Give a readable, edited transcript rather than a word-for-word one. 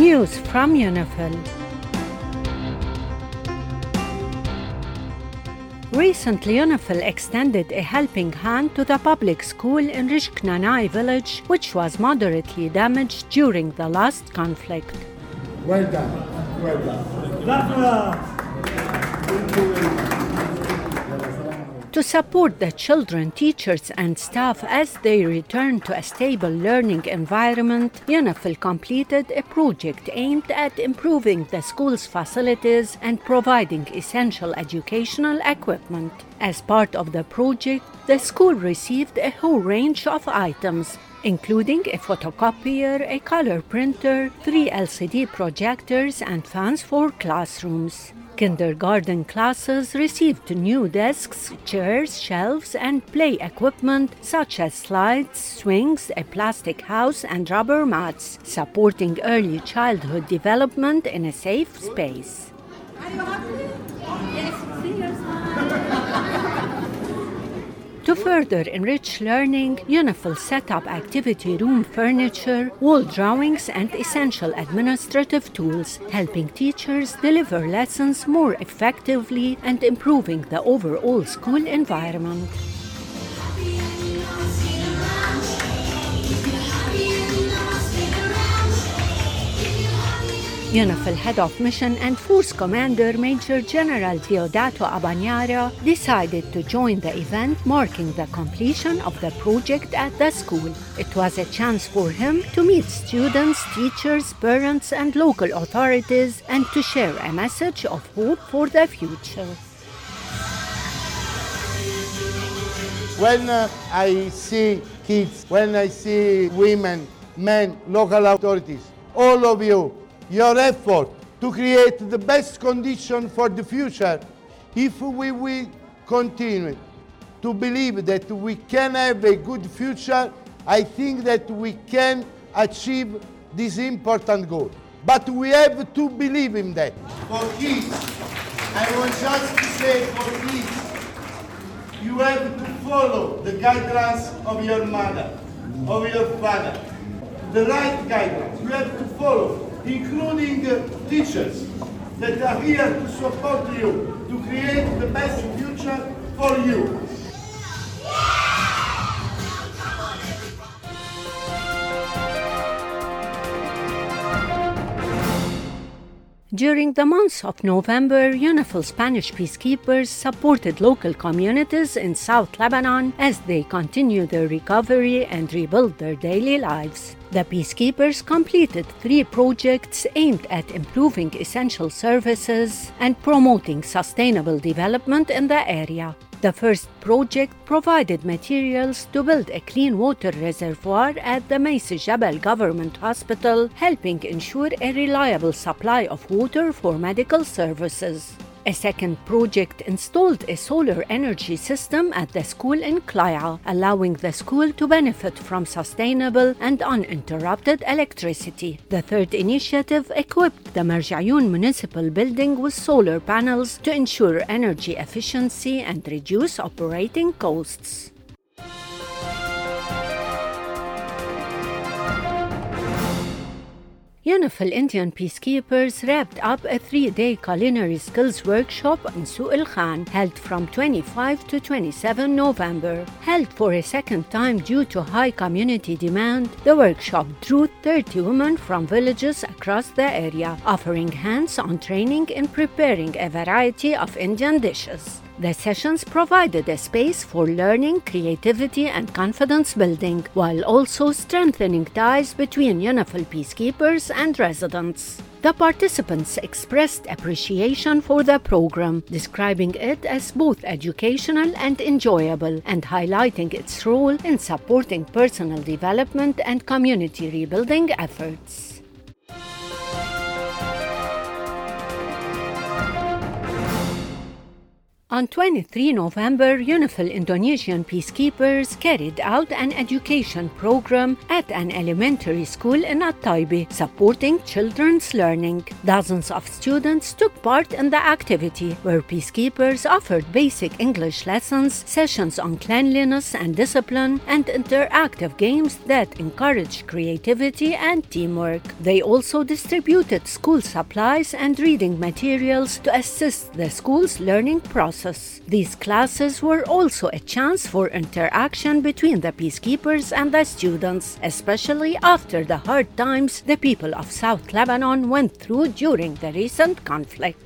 News from UNIFIL. Recently, UNIFIL extended a helping hand to the public school in Rishknanai village, which was moderately damaged during the last conflict. Well done. Well done. To support the children, teachers and staff as they return to a stable learning environment, UNIFIL completed a project aimed at improving the school's facilities and providing essential educational equipment. As part of the project, the school received a whole range of items, including a photocopier, a color printer, 3 LCD projectors, and fans for classrooms. Kindergarten classes received new desks, chairs, shelves, and play equipment such as slides, swings, a plastic house, and rubber mats, supporting early childhood development in a safe space. Are you happy? Yes, see your To further enrich learning, UNIFIL set up activity room furniture, wall drawings, and essential administrative tools, helping teachers deliver lessons more effectively and improving the overall school environment. UNIFIL Head of Mission and Force Commander Major General Deodato Abbagnara decided to join the event marking the completion of the project at the school. It was a chance for him to meet students, teachers, parents, and local authorities and to share a message of hope for the future. When I see kids, when I see women, men, local authorities, all of you, your effort to create the best condition for the future, if we will continue to believe that we can have a good future, I think that we can achieve this important goal. But we have to believe in that. For kids, I want just to say for kids, you have to follow the guidelines of your mother, of your father, the right guidelines. You have to follow, including teachers that are here to support you, to create the best future for you. During the month of November, UNIFIL Spanish peacekeepers supported local communities in South Lebanon as they continue their recovery and rebuild their daily lives. The peacekeepers completed 3 projects aimed at improving essential services and promoting sustainable development in the area. The first project provided materials to build a clean water reservoir at the Maisi Jabal Government Hospital, helping ensure a reliable supply of water for medical services. A second project installed a solar energy system at the school in Klaya, allowing the school to benefit from sustainable and uninterrupted electricity. The third initiative equipped the Marjayoun municipal building with solar panels to ensure energy efficiency and reduce operating costs. UNIFIL Indian peacekeepers wrapped up a 3-day culinary skills workshop in Souq al-Khan, held from 25 to 27 November. Held for a second time due to high community demand, the workshop drew 30 women from villages across the area, offering hands-on training in preparing a variety of Indian dishes. The sessions provided a space for learning, creativity, and confidence building, while also strengthening ties between UNIFIL peacekeepers and residents. The participants expressed appreciation for the program, describing it as both educational and enjoyable, and highlighting its role in supporting personal development and community rebuilding efforts. On 23 November, UNIFIL Indonesian peacekeepers carried out an education program at an elementary school in At-Taibi, supporting children's learning. Dozens of students took part in the activity, where peacekeepers offered basic English lessons, sessions on cleanliness and discipline, and interactive games that encourage creativity and teamwork. They also distributed school supplies and reading materials to assist the school's learning process. These classes were also a chance for interaction between the peacekeepers and the students, especially after the hard times the people of South Lebanon went through during the recent conflict.